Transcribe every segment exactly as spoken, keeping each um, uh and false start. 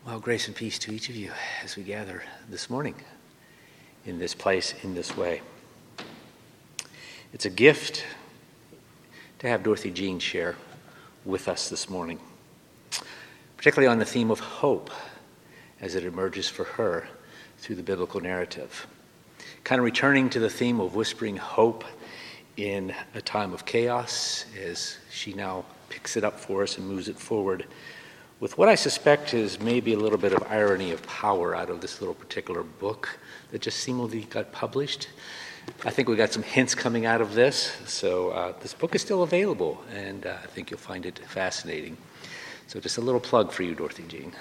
Well, grace and peace to each of you as we gather this morning in this place, in this way. It's a gift to have Dorothy Jean share with us this morning, particularly on the theme of hope as it emerges for her through the biblical narrative. Kind of returning to the theme of whispering hope in a time of chaos as she now picks it up for us and moves it forward with what I suspect is maybe a little bit of irony of power out of this little particular book that just seemingly got published. I think we got some hints coming out of this, so uh, this book is still available, and uh, I think you'll find it fascinating. So just a little plug for you, Dorothy Jean.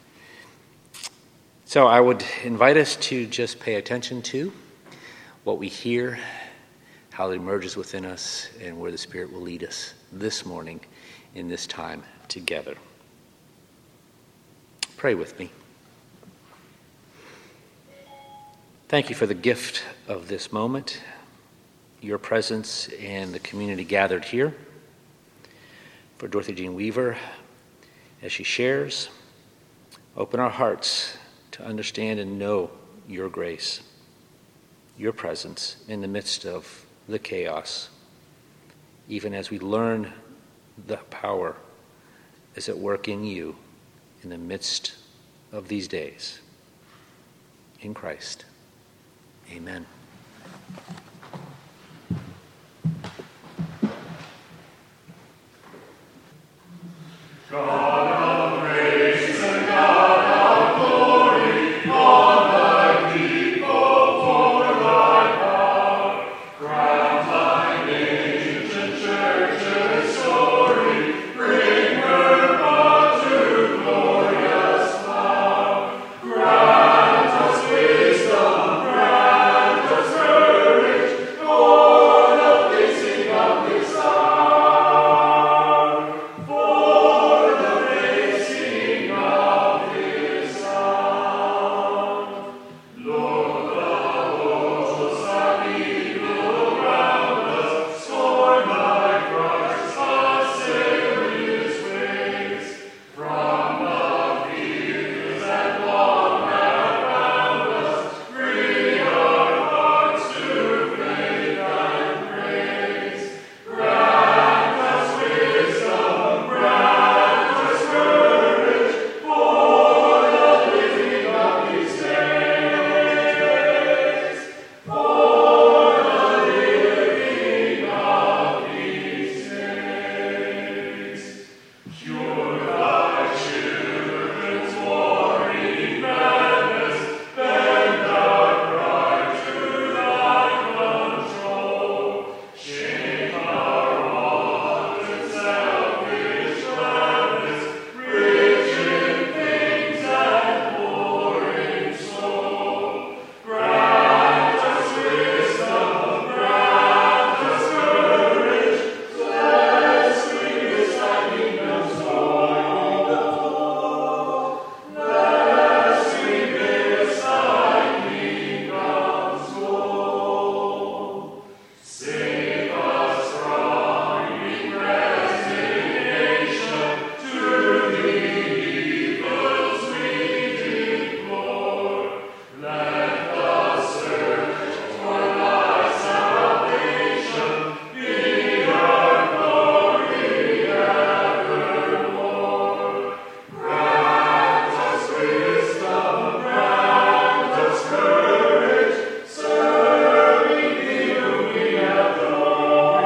So I would invite us to just pay attention to what we hear, how it emerges within us, and where the Spirit will lead us this morning in this time together. Pray with me. Thank you for the gift of this moment, your presence and the community gathered here. For Dorothy Jean Weaver, as she shares, open our hearts to understand and know your grace, your presence in the midst of the chaos, even as we learn the power is at work in you in the midst of these days. In Christ, amen. God of grace and God of glory, on thy people for thy power, crown thine ancient church's story, bring her up to glorious power. Grant us wisdom, grant us courage, for the fixing of this hour. For the fixing of this hour. Lord, the hosts are evil around us, scorned by Christ, assail his ways. From the fields that long have bound us, free our hearts to faith and praise. Grant us wisdom, grant us courage, for the living of these days. For the living of these days. Cure thy children's warring madness, bend our pride to thy control. Shake our wanton selfish gladness, rich in things and poor in soul. Grant us wisdom, grant us courage, lest we miss thy kingdom's goal. Lest we miss thy kingdom's goal. Save us from resignation to the evils we deplore. Let the search for thy salvation be our glory evermore. Grant us wisdom, grant us courage, serving thee whom we adore.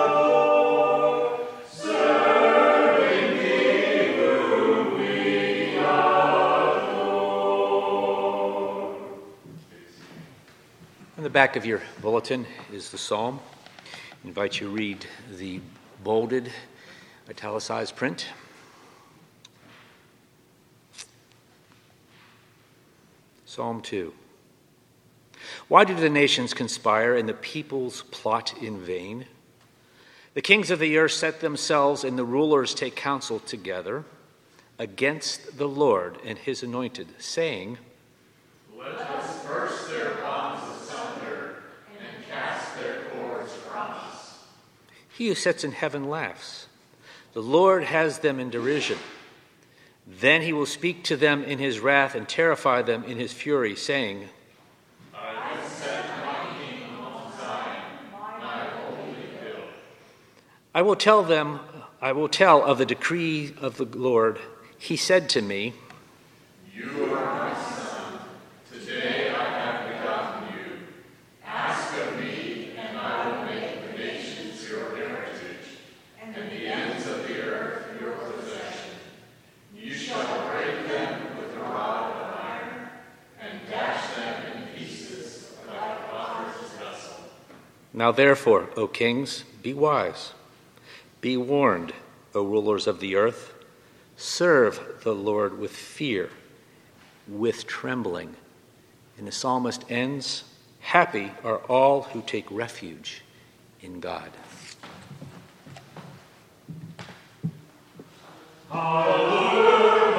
Serving thee whom we adore. On the back of your bulletin is the psalm. I invite you to read the bolded, italicized print. Psalm two. Why do the nations conspire and the peoples plot in vain? The kings of the earth set themselves and the rulers take counsel together against the Lord and his anointed, saying, Let us burst their bonds asunder and cast their cords from us. He who sits in heaven laughs. The Lord has them in derision. Then he will speak to them in his wrath and terrify them in his fury, saying, I have set my king on Zion, my holy hill. I will tell them, I will tell of the decree of the Lord. He said to me, You are my son. Today I have begotten you. Ask of me, and I will make the nations your heritage, and the ends of the earth your possession. You shall break them with a rod of iron, and dash them in pieces like a potter's vessel. Now therefore, O kings, be wise. Be warned, O rulers of the earth. Serve the Lord with fear, with trembling. And the psalmist ends, happy are all who take refuge in God. Hallelujah.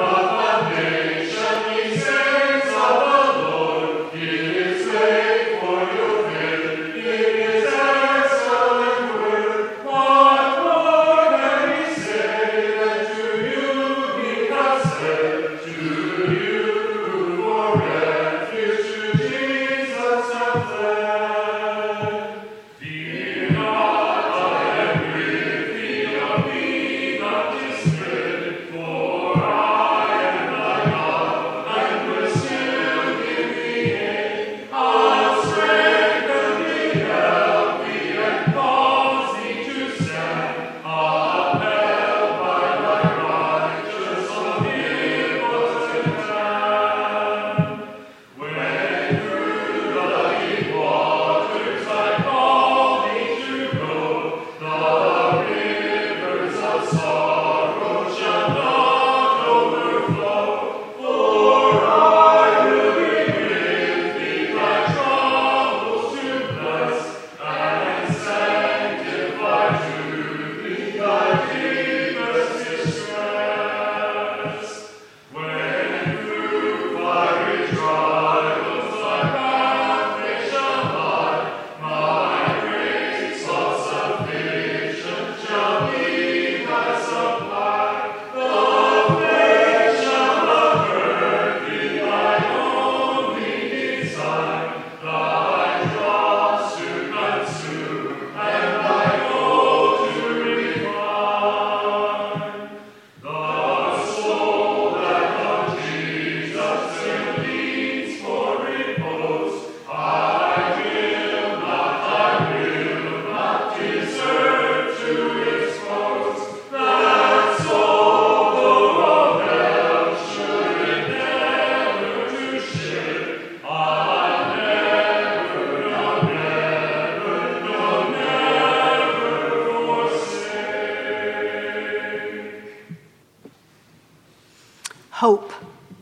Hope.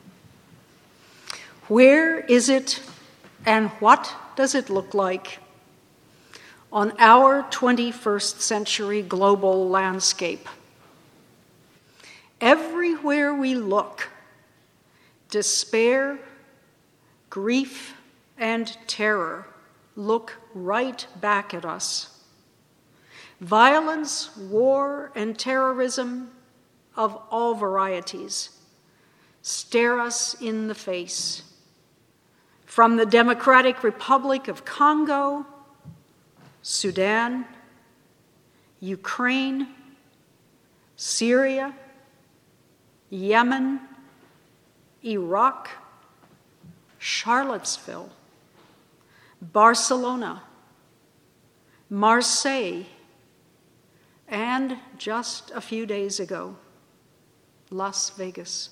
Where is it and what does it look like on our twenty-first century global landscape? Everywhere we look, despair, grief, and terror look right back at us. Violence, war, and terrorism of all varieties stare us in the face. From the Democratic Republic of Congo, Sudan, Ukraine, Syria, Yemen, Iraq, Charlottesville, Barcelona, Marseille, and just a few days ago, Las Vegas.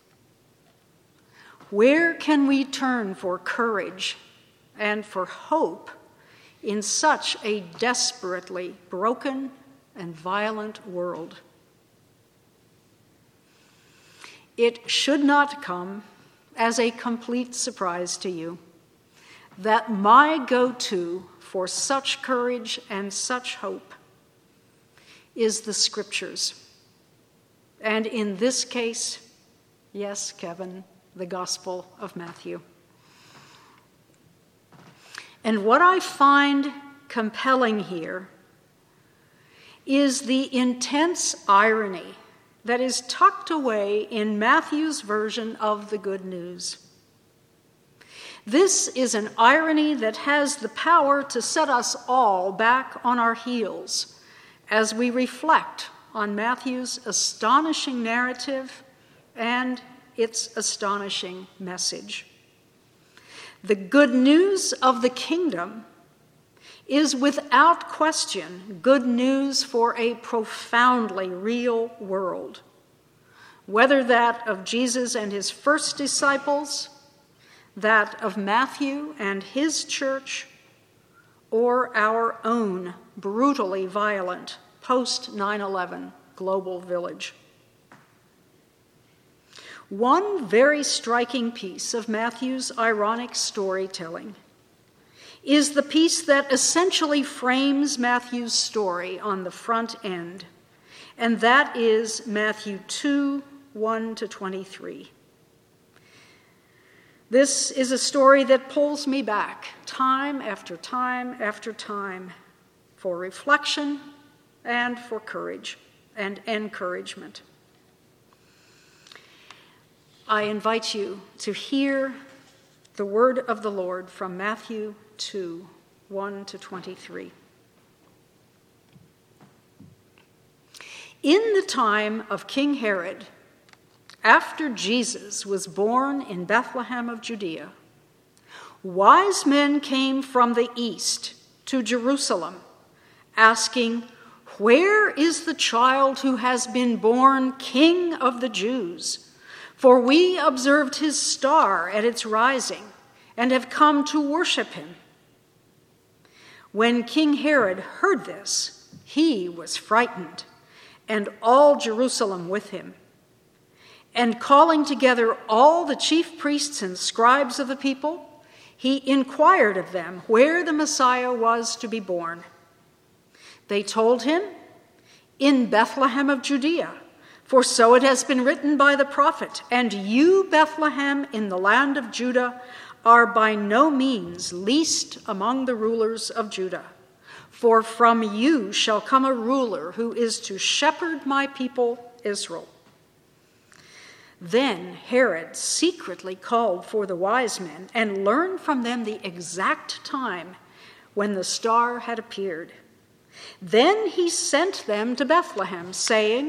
Where can we turn for courage and for hope in such a desperately broken and violent world? It should not come as a complete surprise to you that my go-to for such courage and such hope is the Scriptures. And in this case, yes, Kevin, the Gospel of Matthew. And what I find compelling here is the intense irony that is tucked away in Matthew's version of the good news. This is an irony that has the power to set us all back on our heels as we reflect on Matthew's astonishing narrative and its astonishing message. The good news of the kingdom is without question good news for a profoundly real world, whether that of Jesus and his first disciples, that of Matthew and his church, or our own brutally violent post nine eleven global village. One very striking piece of Matthew's ironic storytelling is the piece that essentially frames Matthew's story on the front end, and that is Matthew two, one to twenty-three. This is a story that pulls me back time after time after time for reflection and for courage and encouragement. I invite you to hear the word of the Lord from Matthew two, one to twenty-three. In the time of King Herod, after Jesus was born in Bethlehem of Judea, wise men came from the east to Jerusalem, asking, "Where is the child who has been born King of the Jews? For we observed his star at its rising and have come to worship him." When King Herod heard this, he was frightened, and all Jerusalem with him. And calling together all the chief priests and scribes of the people, he inquired of them where the Messiah was to be born. They told him, "In Bethlehem of Judea, for so it has been written by the prophet, and you, Bethlehem, in the land of Judah, are by no means least among the rulers of Judah. For from you shall come a ruler who is to shepherd my people Israel." Then Herod secretly called for the wise men and learned from them the exact time when the star had appeared. Then he sent them to Bethlehem, saying,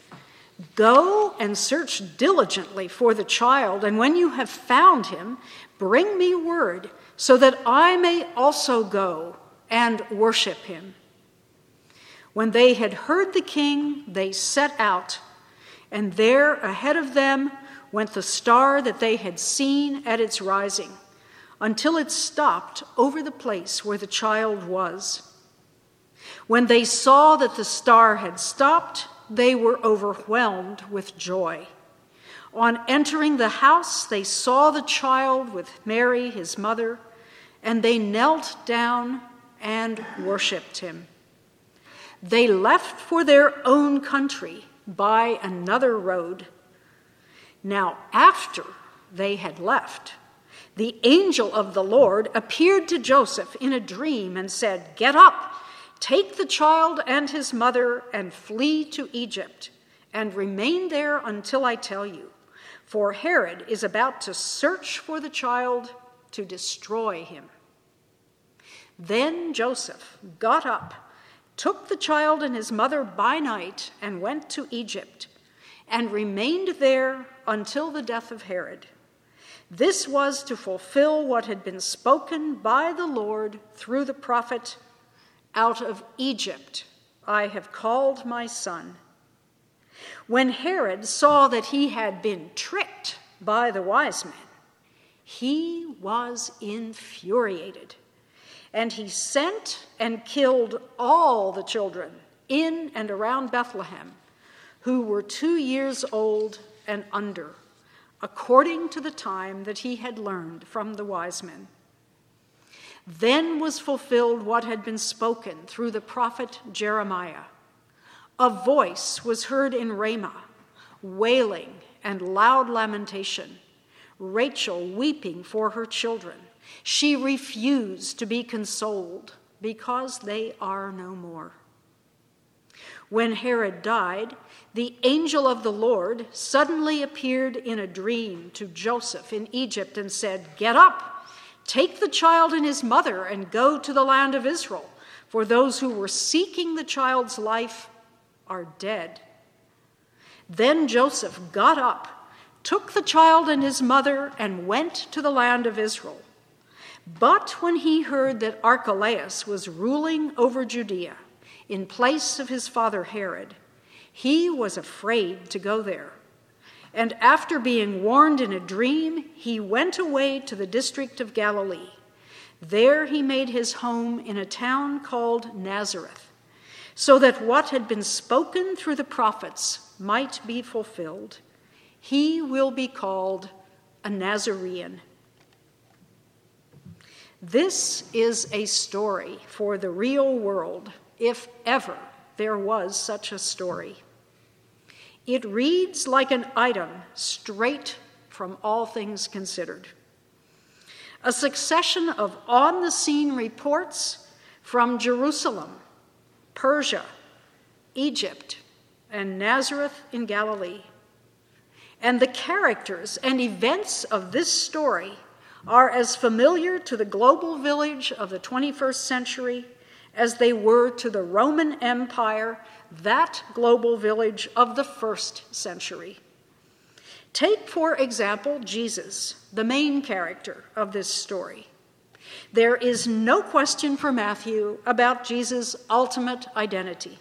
"Go and search diligently for the child, and when you have found him, bring me word, so that I may also go and worship him." When they had heard the king, they set out, and there ahead of them went the star that they had seen at its rising, until it stopped over the place where the child was. When they saw that the star had stopped, they were overwhelmed with joy. On entering the house, they saw the child with Mary, his mother, and they knelt down and worshiped him. They left for their own country by another road. Now, after they had left, the angel of the Lord appeared to Joseph in a dream and said, "Get up, take the child and his mother and flee to Egypt, and remain there until I tell you, for Herod is about to search for the child to destroy him." Then Joseph got up, took the child and his mother by night, and went to Egypt, and remained there until the death of Herod. This was to fulfill what had been spoken by the Lord through the prophet, "Out of Egypt I have called my son." When Herod saw that he had been tricked by the wise men, he was infuriated, and he sent and killed all the children in and around Bethlehem who were two years old and under, according to the time that he had learned from the wise men. Then was fulfilled what had been spoken through the prophet Jeremiah. A voice was heard in Ramah, wailing and loud lamentation, Rachel weeping for her children. She refused to be consoled because they are no more. When Herod died, the angel of the Lord suddenly appeared in a dream to Joseph in Egypt and said, "Get up, take the child and his mother and go to the land of Israel, for those who were seeking the child's life are dead." Then Joseph got up, took the child and his mother, and went to the land of Israel. But when he heard that Archelaus was ruling over Judea in place of his father Herod, he was afraid to go there. And after being warned in a dream, he went away to the district of Galilee. There he made his home in a town called Nazareth, so that what had been spoken through the prophets might be fulfilled: he will be called a Nazarene. This is a story for the real world, if ever there was such a story. It reads like an item straight from All Things Considered. A succession of on-the-scene reports from Jerusalem, Persia, Egypt, and Nazareth in Galilee. And the characters and events of this story are as familiar to the global village of the twenty-first century as they were to the Roman Empire, that global village of the first century. Take, for example, Jesus, the main character of this story. There is no question for Matthew about Jesus' ultimate identity.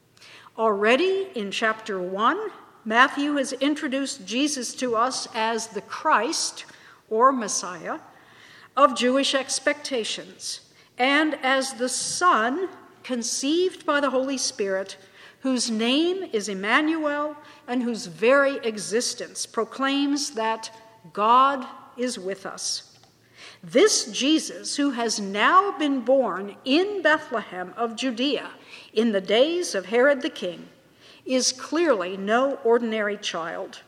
Already in chapter one, Matthew has introduced Jesus to us as the Christ, or Messiah, of Jewish expectations, and as the Son conceived by the Holy Spirit, whose name is Emmanuel and whose very existence proclaims that God is with us. This Jesus, who has now been born in Bethlehem of Judea in the days of Herod the king, is clearly no ordinary child.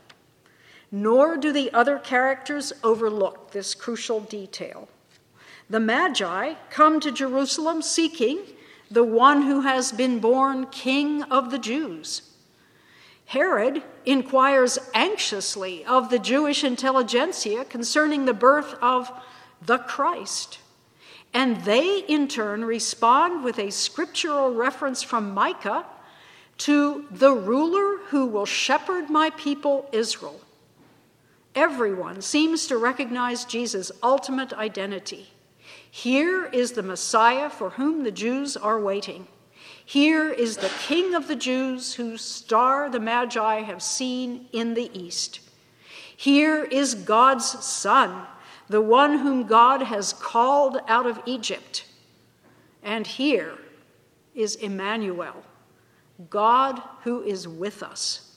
Nor do the other characters overlook this crucial detail. The Magi come to Jerusalem seeking the one who has been born King of the Jews. Herod inquires anxiously of the Jewish intelligentsia concerning the birth of the Christ, and they in turn respond with a scriptural reference from Micah to the ruler who will shepherd my people Israel. Everyone seems to recognize Jesus' ultimate identity. Here is the Messiah for whom the Jews are waiting. Here is the King of the Jews whose star the Magi have seen in the east. Here is God's Son, the one whom God has called out of Egypt. And here is Emmanuel, God who is with us.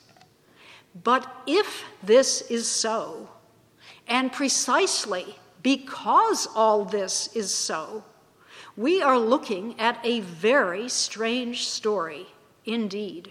But if this is so, and precisely because all this is so, we are looking at a very strange story indeed.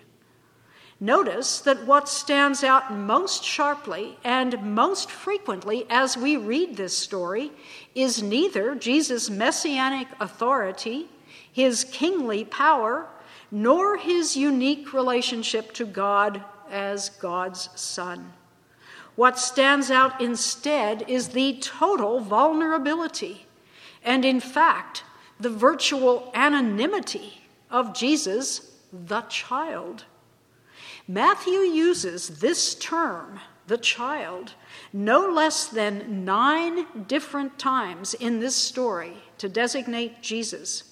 Notice that what stands out most sharply and most frequently as we read this story is neither Jesus' messianic authority, his kingly power, nor his unique relationship to God as God's Son. What stands out instead is the total vulnerability and, in fact, the virtual anonymity of Jesus, the child. Matthew uses this term, the child, no less than nine different times in this story to designate Jesus.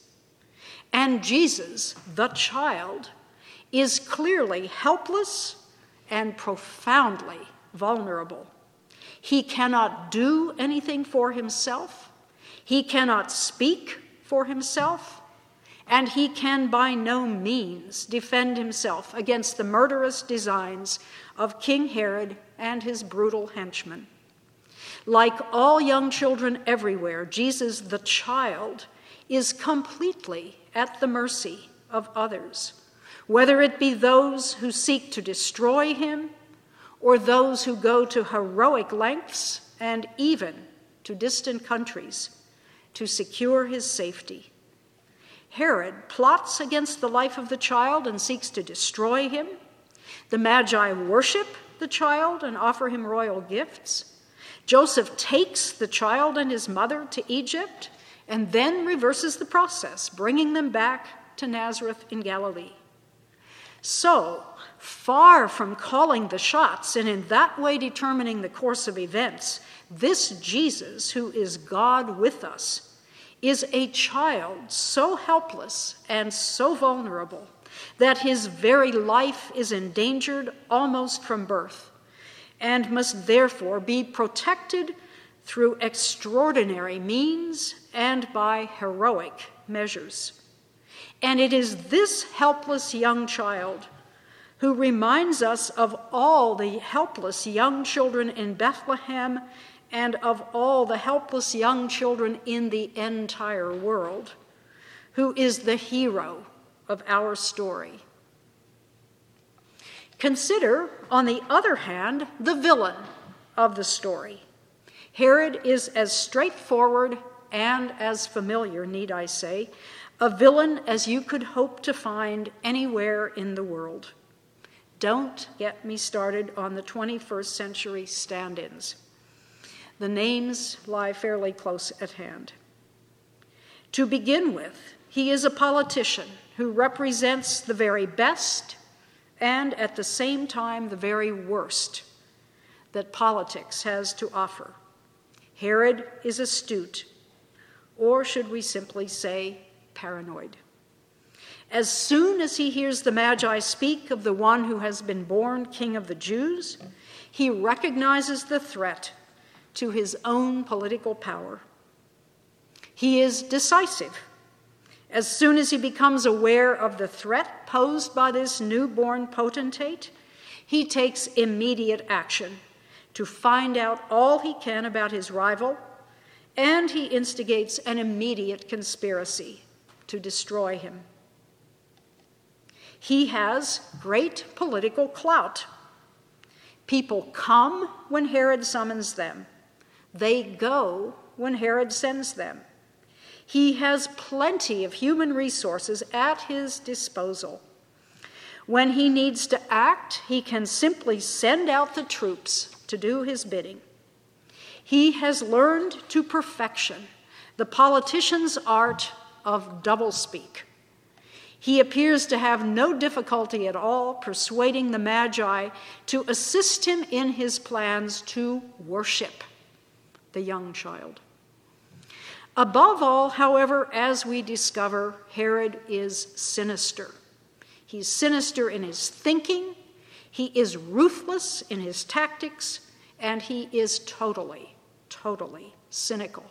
And Jesus, the child, is clearly helpless and profoundly vulnerable. He cannot do anything for himself. He cannot speak for himself. And he can by no means defend himself against the murderous designs of King Herod and his brutal henchmen. Like all young children everywhere, Jesus, the child, is completely at the mercy of others, whether it be those who seek to destroy him or those who go to heroic lengths and even to distant countries to secure his safety. Herod plots against the life of the child and seeks to destroy him. The Magi worship the child and offer him royal gifts. Joseph takes the child and his mother to Egypt and then reverses the process, bringing them back to Nazareth in Galilee. So, far from calling the shots and in that way determining the course of events, this Jesus, who is God with us, is a child so helpless and so vulnerable that his very life is endangered almost from birth and must therefore be protected through extraordinary means and by heroic measures. And it is this helpless young child who reminds us of all the helpless young children in Bethlehem and of all the helpless young children in the entire world, who is the hero of our story. Consider, on the other hand, the villain of the story. Herod is as straightforward and as familiar, need I say, a villain as you could hope to find anywhere in the world. Don't get me started on the twenty-first century stand-ins. The names lie fairly close at hand. To begin with, he is a politician who represents the very best and at the same time the very worst that politics has to offer. Herod is astute, or should we simply say paranoid. As soon as he hears the Magi speak of the one who has been born King of the Jews, he recognizes the threat to his own political power. He is decisive. As soon as he becomes aware of the threat posed by this newborn potentate, he takes immediate action to find out all he can about his rival, and he instigates an immediate conspiracy to destroy him. He has great political clout. People come when Herod summons them. They go when Herod sends them. He has plenty of human resources at his disposal. When he needs to act, he can simply send out the troops to do his bidding. He has learned to perfection the politician's art of doublespeak. He appears to have no difficulty at all persuading the Magi to assist him in his plans to worship the young child. Above all, however, as we discover, Herod is sinister. He's sinister in his thinking, he is ruthless in his tactics, and he is totally, totally cynical.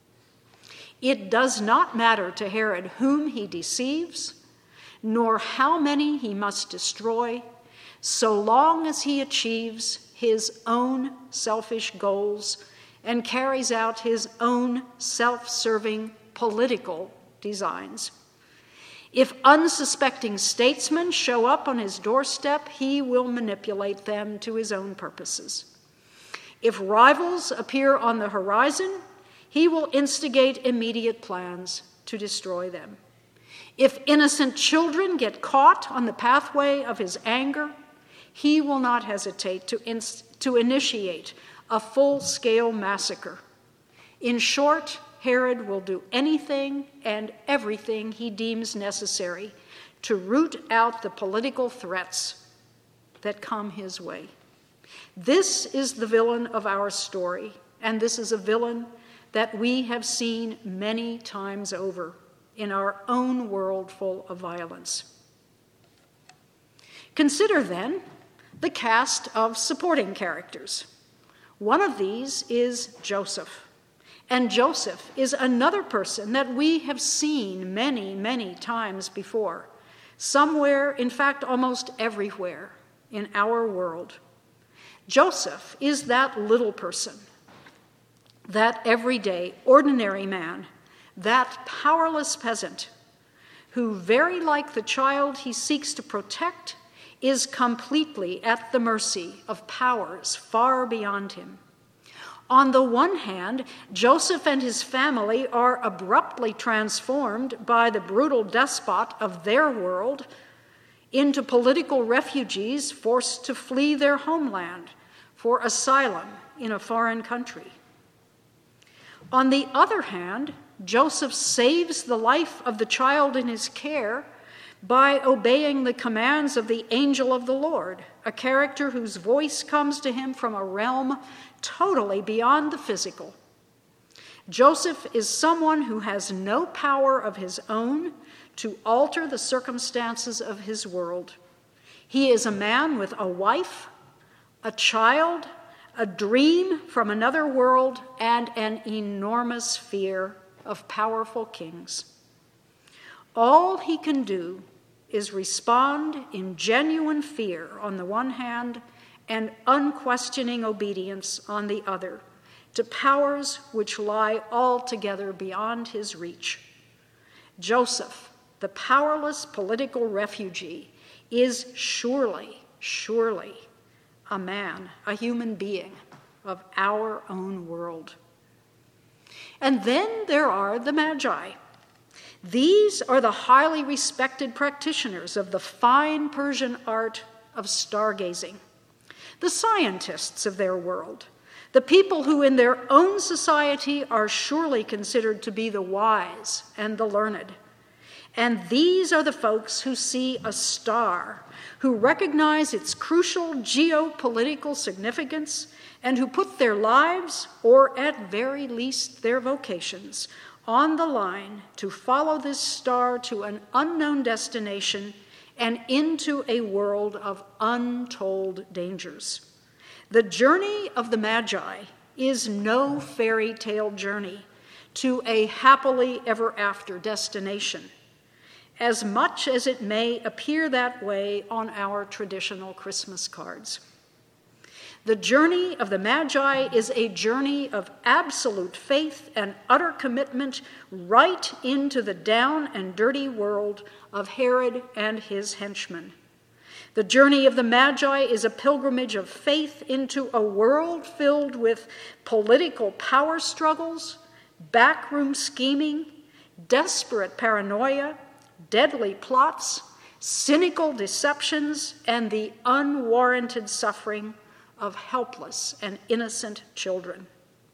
It does not matter to Herod whom he deceives, nor how many he must destroy, so long as he achieves his own selfish goals and carries out his own self-serving political designs. If unsuspecting statesmen show up on his doorstep, he will manipulate them to his own purposes. If rivals appear on the horizon, he will instigate immediate plans to destroy them. If innocent children get caught on the pathway of his anger, he will not hesitate to, ins- to initiate a full-scale massacre. In short, Herod will do anything and everything he deems necessary to root out the political threats that come his way. This is the villain of our story, and this is a villain that we have seen many times over in our own world full of violence. Consider, then, the cast of supporting characters. One of these is Joseph. And Joseph is another person that we have seen many, many times before, somewhere, in fact, almost everywhere in our world. Joseph is that little person, that everyday, ordinary man, that powerless peasant who, very like the child he seeks to protect, is completely at the mercy of powers far beyond him. On the one hand, Joseph and his family are abruptly transformed by the brutal despot of their world into political refugees forced to flee their homeland for asylum in a foreign country. On the other hand, Joseph saves the life of the child in his care by obeying the commands of the angel of the Lord, a character whose voice comes to him from a realm totally beyond the physical. Joseph is someone who has no power of his own to alter the circumstances of his world. He is a man with a wife, a child, a dream from another world, and an enormous fear of powerful kings. All he can do is respond in genuine fear on the one hand and unquestioning obedience on the other to powers which lie altogether beyond his reach. Joseph, the powerless political refugee, is surely, surely a man, a human being of our own world. And then there are the Magi. These are the highly respected practitioners of the fine Persian art of stargazing, the scientists of their world, the people who in their own society are surely considered to be the wise and the learned. And these are the folks who see a star, who recognize its crucial geopolitical significance, and who put their lives, or at very least their vocations, on the line to follow this star to an unknown destination and into a world of untold dangers. The journey of the Magi is no fairy tale journey to a happily ever after destination, as much as it may appear that way on our traditional Christmas cards. The journey of the Magi is a journey of absolute faith and utter commitment right into the down and dirty world of Herod and his henchmen. The journey of the Magi is a pilgrimage of faith into a world filled with political power struggles, backroom scheming, desperate paranoia, deadly plots, cynical deceptions, and the unwarranted suffering of helpless and innocent children.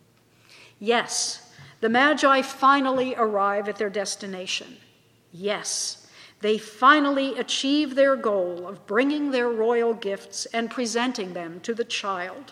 Yes, the Magi finally arrive at their destination. Yes, they finally achieve their goal of bringing their royal gifts and presenting them to the child.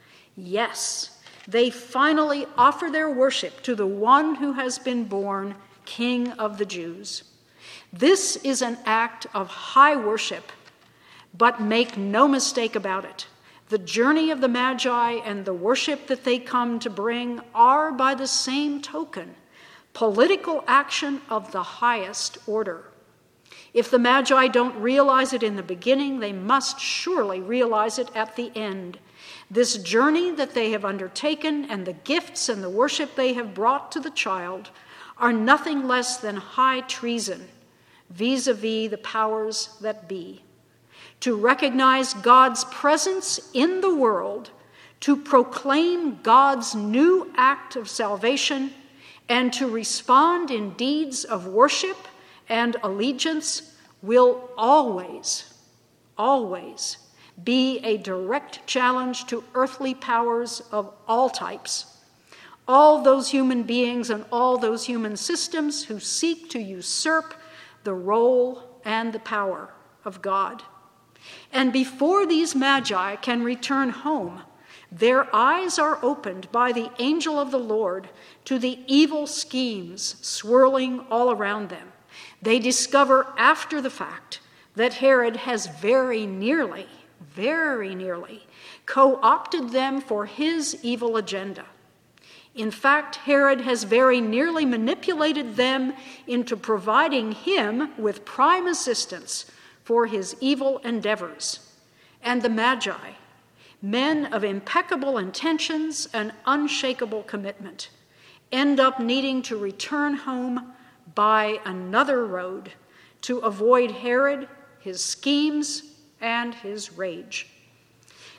Yes, they finally offer their worship to the one who has been born King of the Jews. This is an act of high worship, but make no mistake about it. The journey of the Magi and the worship that they come to bring are, by the same token, political action of the highest order. If the Magi don't realize it in the beginning, they must surely realize it at the end. This journey that they have undertaken and the gifts and the worship they have brought to the child are nothing less than high treason vis-a-vis the powers that be. To recognize God's presence in the world, to proclaim God's new act of salvation, and to respond in deeds of worship and allegiance will always, always be a direct challenge to earthly powers of all types, all those human beings and all those human systems who seek to usurp the role and the power of God. And before these Magi can return home, their eyes are opened by the angel of the Lord to the evil schemes swirling all around them. They discover after the fact that Herod has very nearly, very nearly co-opted them for his evil agenda. In fact, Herod has very nearly manipulated them into providing him with prime assistance for his evil endeavors. And the Magi, men of impeccable intentions and unshakable commitment, end up needing to return home by another road to avoid Herod, his schemes, and his rage.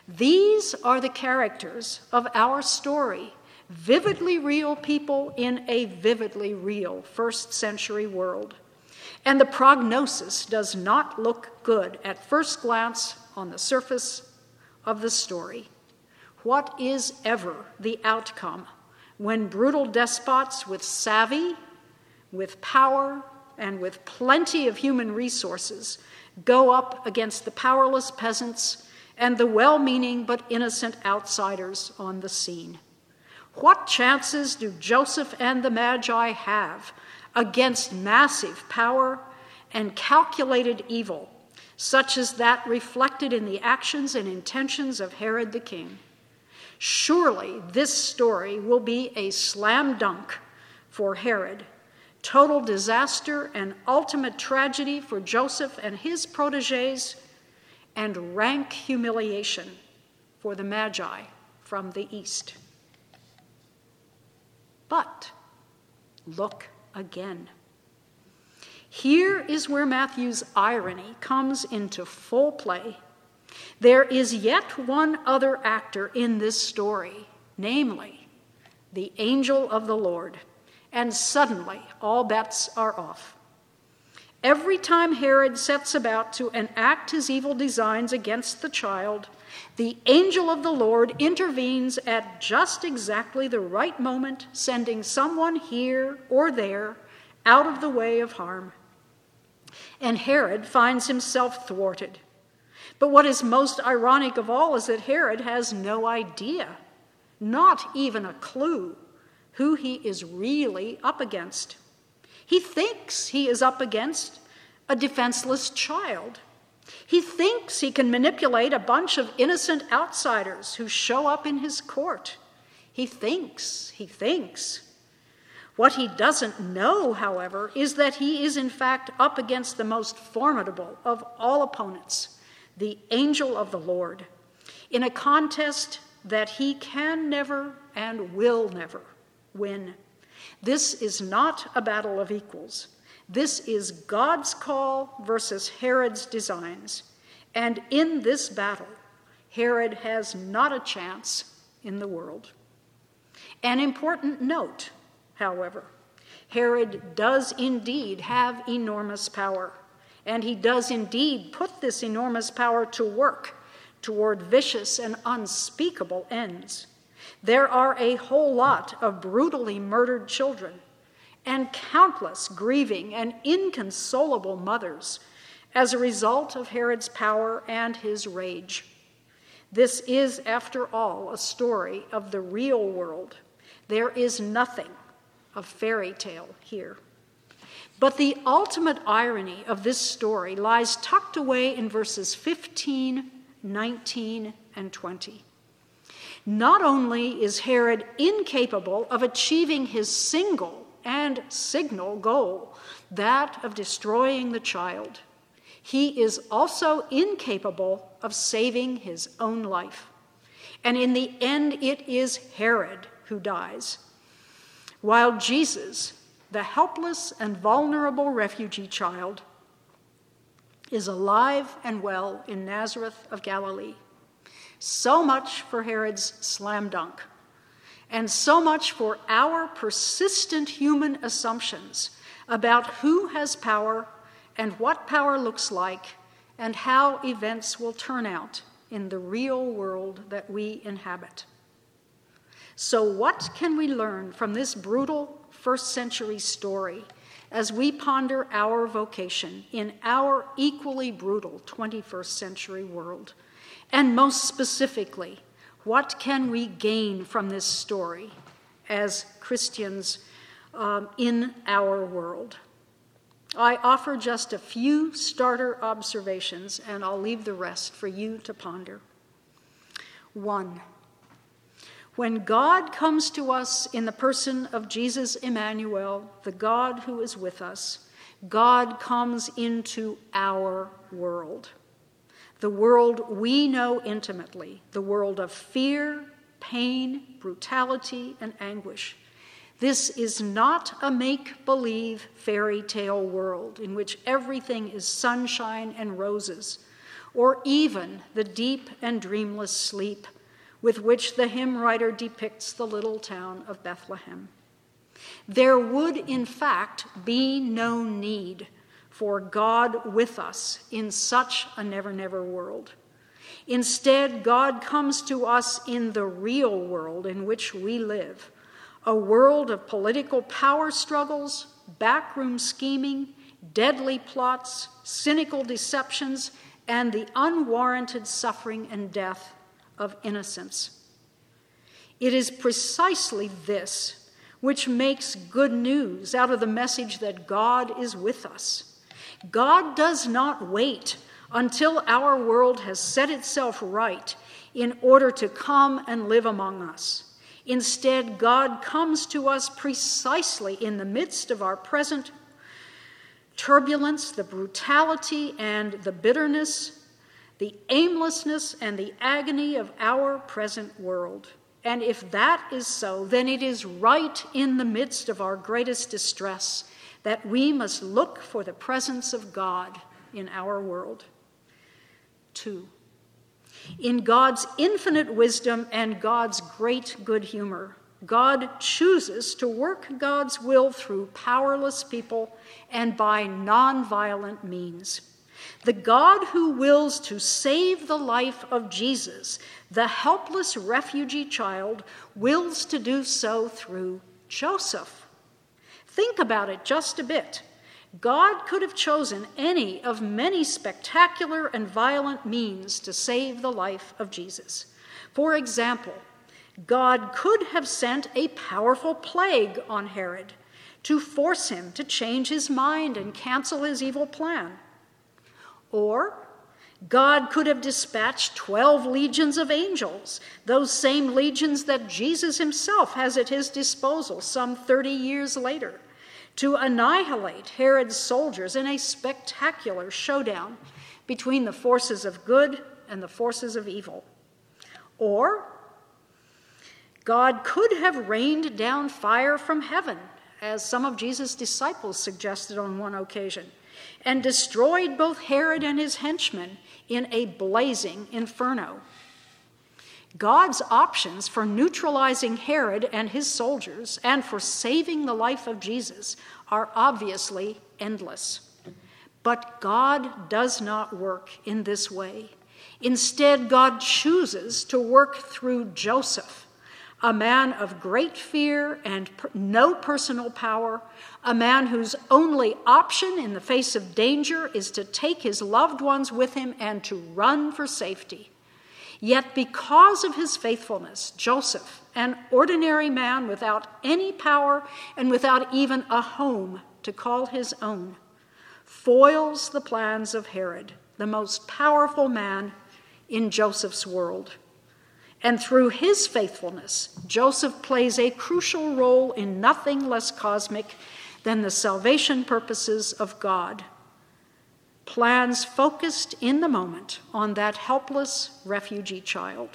These are the characters of our story, vividly real people in a vividly real first century world. And the prognosis does not look good at first glance on the surface of the story. What is ever the outcome when brutal despots with savvy, with power, and with plenty of human resources go up against the powerless peasants and the well-meaning but innocent outsiders on the scene? What chances do Joseph and the Magi have against massive power and calculated evil, such as that reflected in the actions and intentions of Herod the king? Surely this story will be a slam dunk for Herod, total disaster and ultimate tragedy for Joseph and his protégés, and rank humiliation for the Magi from the east. But look again. Here is where Matthew's irony comes into full play. There is yet one other actor in this story, namely the angel of the Lord, and suddenly all bets are off. Every time Herod sets about to enact his evil designs against the child, the angel of the Lord intervenes at just exactly the right moment, sending someone here or there out of the way of harm. And Herod finds himself thwarted. But what is most ironic of all is that Herod has no idea, not even a clue, who he is really up against. He thinks he is up against a defenseless child. He thinks he can manipulate a bunch of innocent outsiders who show up in his court. He thinks, he thinks. What he doesn't know, however, is that he is in fact up against the most formidable of all opponents, the angel of the Lord, in a contest that he can never and will never win. This is not a battle of equals. This is God's call versus Herod's designs. And in this battle, Herod has not a chance in the world. An important note, however, Herod does indeed have enormous power, and he does indeed put this enormous power to work toward vicious and unspeakable ends. There are a whole lot of brutally murdered children and countless grieving and inconsolable mothers as a result of Herod's power and his rage. This is, after all, a story of the real world. There is nothing of fairy tale here. But the ultimate irony of this story lies tucked away in verses fifteen, nineteen, and twenty. Not only is Herod incapable of achieving his single and signal goal, that of destroying the child, he is also incapable of saving his own life. And in the end, it is Herod who dies, while Jesus, the helpless and vulnerable refugee child, is alive and well in Nazareth of Galilee. So much for Herod's slam dunk, and so much for our persistent human assumptions about who has power and what power looks like and how events will turn out in the real world that we inhabit. So what can we learn from this brutal first century story as we ponder our vocation in our equally brutal twenty-first century world? And most specifically, what can we gain from this story as Christians um, in our world? I offer just a few starter observations, and I'll leave the rest for you to ponder. One, when God comes to us in the person of Jesus Emmanuel, the God who is with us, God comes into our world. The world we know intimately, the world of fear, pain, brutality, and anguish. This is not a make-believe fairy tale world in which everything is sunshine and roses, or even the deep and dreamless sleep with which the hymn writer depicts the little town of Bethlehem. There would, in fact, be no need for God with us in such a never-never world. Instead, God comes to us in the real world in which we live, a world of political power struggles, backroom scheming, deadly plots, cynical deceptions, and the unwarranted suffering and death of innocents. It is precisely this which makes good news out of the message that God is with us. God does not wait until our world has set itself right in order to come and live among us. Instead, God comes to us precisely in the midst of our present turbulence, the brutality and the bitterness, the aimlessness and the agony of our present world. And if that is so, then it is right in the midst of our greatest distress that we must look for the presence of God in our world. Two, in God's infinite wisdom and God's great good humor, God chooses to work God's will through powerless people and by nonviolent means. The God who wills to save the life of Jesus, the helpless refugee child, wills to do so through Joseph. Think about it just a bit. God could have chosen any of many spectacular and violent means to save the life of Jesus. For example, God could have sent a powerful plague on Herod to force him to change his mind and cancel his evil plan. Or God could have dispatched twelve legions of angels, those same legions that Jesus himself has at his disposal some thirty years later, to annihilate Herod's soldiers in a spectacular showdown between the forces of good and the forces of evil. Or God could have rained down fire from heaven, as some of Jesus' disciples suggested on one occasion, and destroyed both Herod and his henchmen in a blazing inferno. God's options for neutralizing Herod and his soldiers and for saving the life of Jesus are obviously endless. But God does not work in this way. Instead, God chooses to work through Joseph, a man of great fear and per- no personal power, a man whose only option in the face of danger is to take his loved ones with him and to run for safety. Yet because of his faithfulness, Joseph, an ordinary man without any power and without even a home to call his own, foils the plans of Herod, the most powerful man in Joseph's world. And through his faithfulness, Joseph plays a crucial role in nothing less cosmic than the salvation purposes of God. Plans focused in the moment on that helpless refugee child.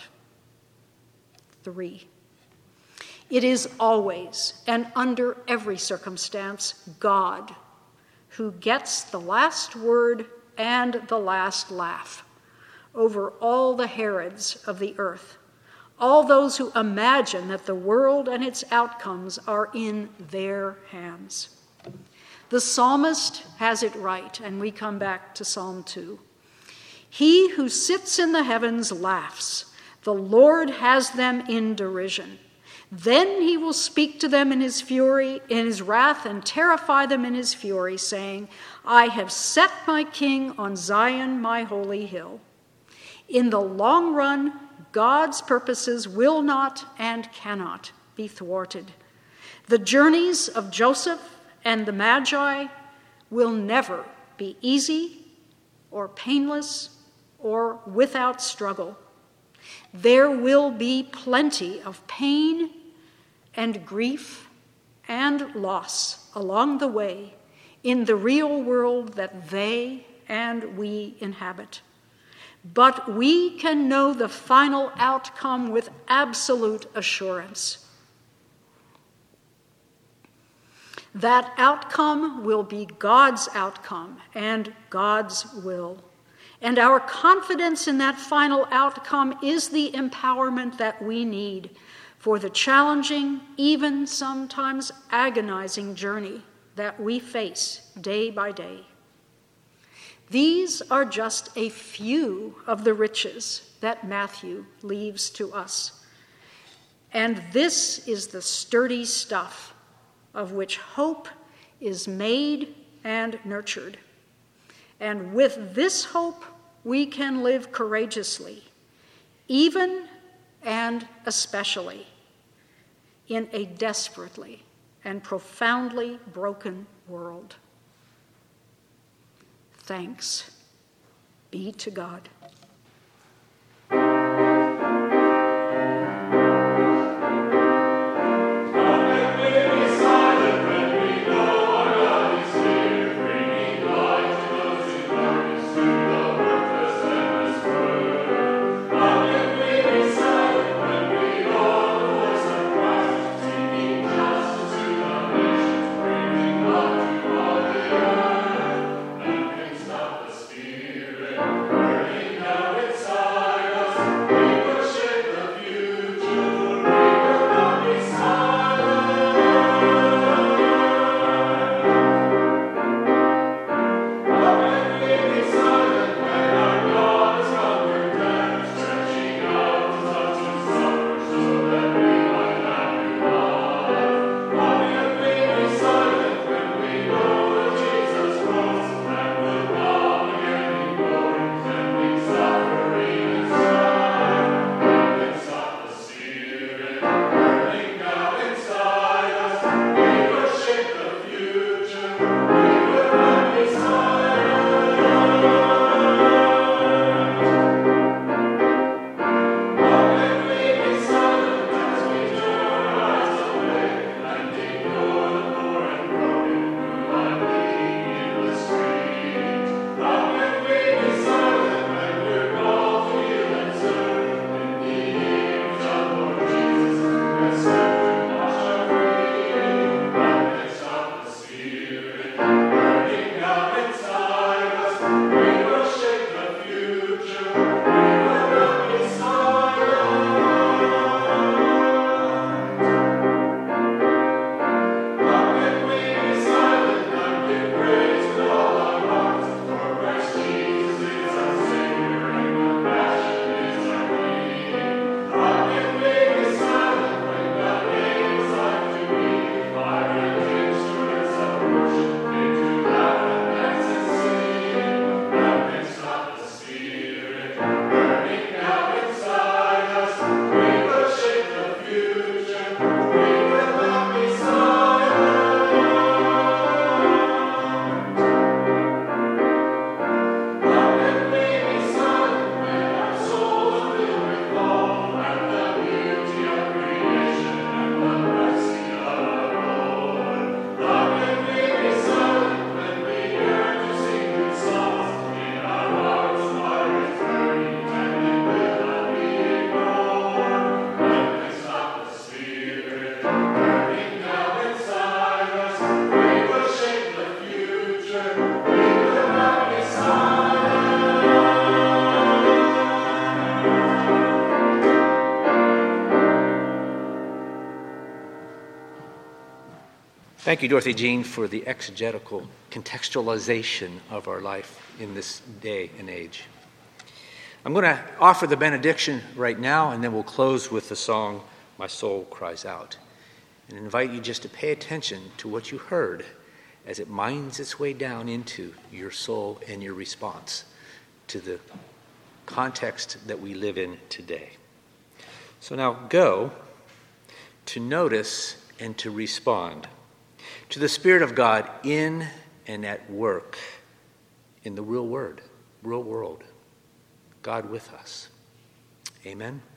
Three, it is always and under every circumstance God who gets the last word and the last laugh over all the Herods of the earth, all those who imagine that the world and its outcomes are in their hands. The psalmist has it right, and we come back to Psalm two. He who sits in the heavens laughs. The Lord has them in derision. Then he will speak to them in his fury, in his wrath, and terrify them in his fury, saying, I have set my king on Zion, my holy hill. In the long run, God's purposes will not and cannot be thwarted. The journeys of Joseph and the Magi will never be easy or painless or without struggle. There will be plenty of pain and grief and loss along the way in the real world that they and we inhabit. But we can know the final outcome with absolute assurance. That outcome will be God's outcome and God's will. And our confidence in that final outcome is the empowerment that we need for the challenging, even sometimes agonizing journey that we face day by day. These are just a few of the riches that Matthew leaves to us. And this is the sturdy stuff of which hope is made and nurtured. And with this hope, we can live courageously, even and especially in a desperately and profoundly broken world. Thanks be to God. Thank you, Dorothy Jean, for the exegetical contextualization of our life in this day and age. I'm going to offer the benediction right now, and then we'll close with the song, My Soul Cries Out, and invite you just to pay attention to what you heard as it mines its way down into your soul and your response to the context that we live in today. So now go to notice and to respond to the Spirit of God in and at work in the real word, real world. God with us. Amen.